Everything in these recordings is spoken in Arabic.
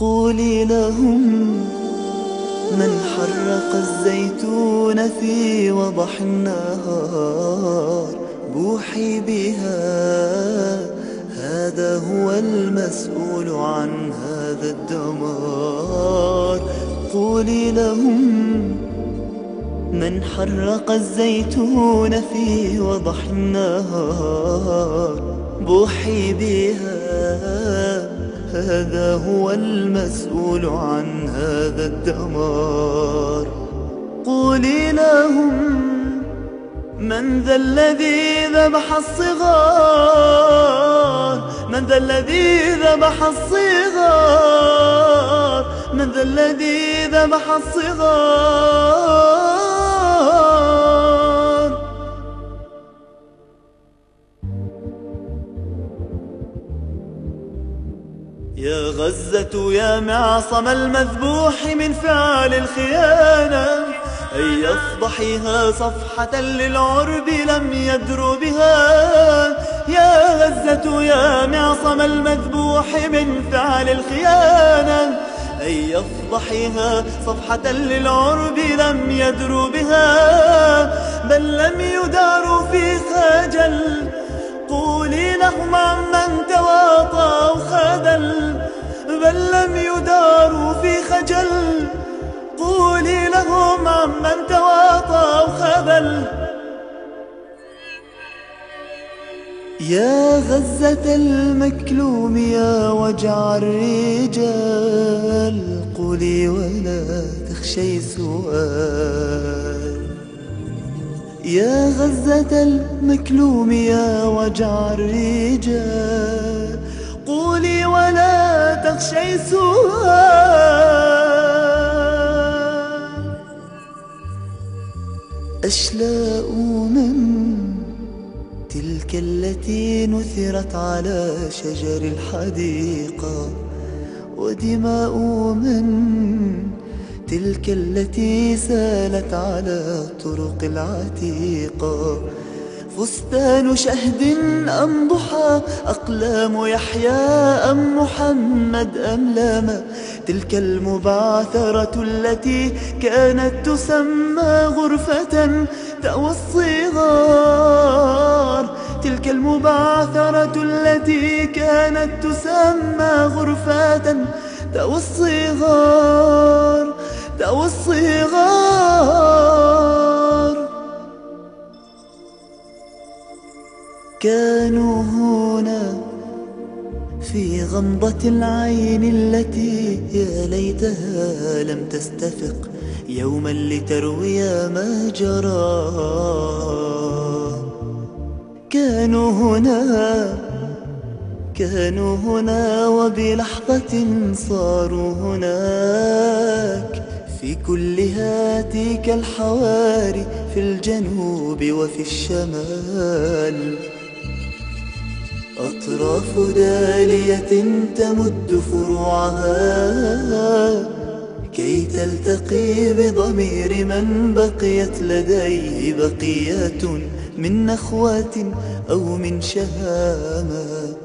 قولي لهم من حرق الزيتون في وضح النهار بوحي بها، هذا هو المسؤول عن هذا الدمار. قولي لهم من حرق الزيتون في وضح النهار بوحي بها، هذا هو المسؤول عن هذا الدمار. قولي لهم من ذا الذي ذبح الصغار، من ذا الذي ذبح الصغار، من ذا الذي ذبح الصغار. يا غزة يا معصم المذبوح من فعل الخيانة، أي اصبحيها صفحة للعرب لم يدر بها. يا غزة يا معصم المذبوح من فعل الخيانة، أي اصبحيها صفحة للعرب لم يدر بها. بل لم يداروا في خجل، قولي لهم عمن تواطى وخذل. بل لم يداروا في خجل، قولي لهم عمن تواطى وخذل. يا غزة المكلوم يا وجع الرجال، قولي ولا تخشي سؤال. يا غزة المكلوم يا وجع الرجال، قولي ولا تخشي سؤال. أشلاء من تلك التي نثرت على شجر الحديقة، ودماء من تلك التي سالت على الطرق العتيقة. فستان شهد أم ضحى، أقلام يحيى أم محمد أم لاما، تلك المبعثرة التي كانت تسمى غرفة تأوى الصغار. تلك المبعثرة التي كانت تسمى غرفة تأوى الصغار، تأوى الصغار. كانوا هنا في غمضة العين التي يا ليتها لم تستفق يوما لتروي ما جرى. كانوا هنا، كانوا هنا وبلحظة صاروا هناك، في كل هاتيك الحواري في الجنوب وفي الشمال. أطراف دالية تمد فروعها كي تلتقي بضمير من بقيت لديه بقيات من نخوة أو من شهامة.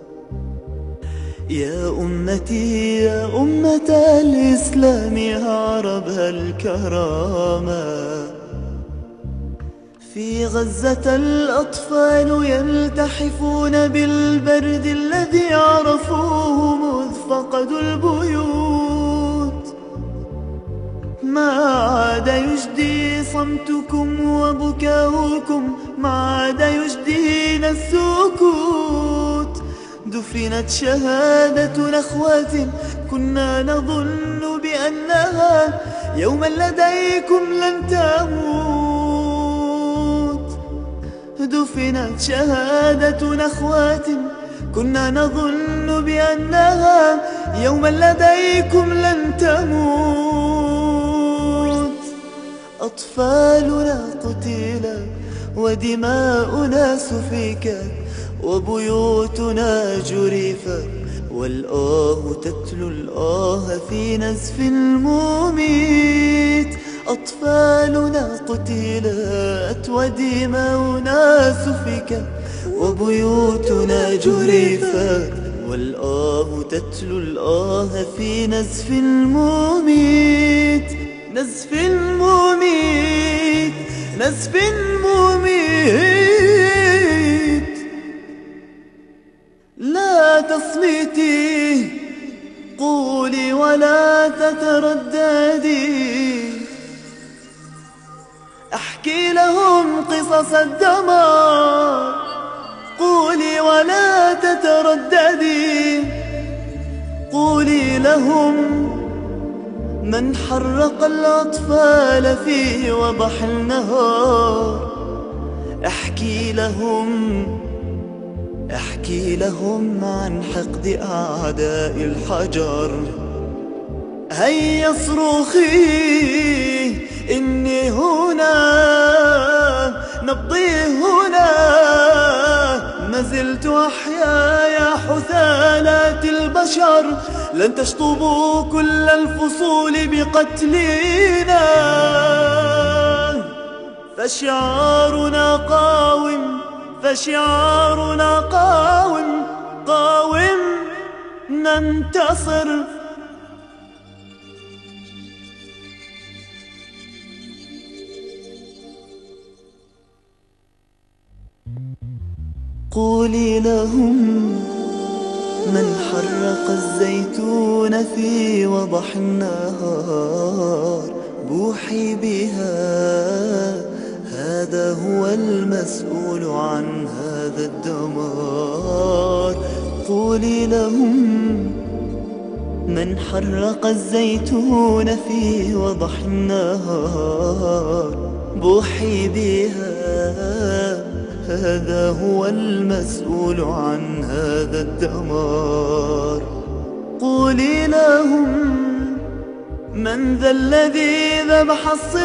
يا أمتي يا أمة الإسلام يا عربها الكرامة، في غزة الأطفال يلتحفون بالبرد الذي عرفوه مذ فقدوا البيوت. ما عاد يجدي صمتكم وبكاؤكم، ما عاد يجدينا السكوت. دفنت شهادة نخوة كنا نظن بأنها يوما لديكم لن تموت. دفنت شهادة نخوة كنا نظن بأنها يوما لديكم لن تموت. أطفالنا قتلت ودماؤنا سفكت وبيوتنا جرفت، والآه تتلو الآه في نزف المميت. أطفالنا قتلت ودماؤنا سفكت وبيوتنا جرفت، والآه تتلو الآه في نزف المميت، نزف المميت، نزف المميت. لا تصمتي، قولي ولا تترددي، احكي لهم قصص الدمار. قولي ولا تترددي، قولي لهم من حرق الأطفال في وضح النهار. احكي لهم عن حقد أعداء الحجر. هيا صرخي إني هنا، نبضي هنا، ما زلت أحيا يا حثالات البشر. لن تشطبوا كل الفصول بقتلنا، فشعارنا قاوم، فشعارنا قاوم، قاوم ننتصر. قولي لهم من حرق الزيتون في وضح النهار. بوحي بها، هذا هو المسؤول عن هذا الدمار. قولي لهم من حرق الزيتون في وضح النهار. بوحي بها، هذا هو المسؤول عن هذا الدمار. قولي لهم من ذا الذي ذبح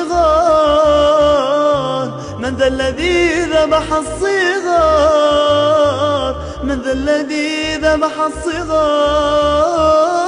الصغار، من ذا الذي ذبح الصغار، من ذا الذي ذبح الصغار.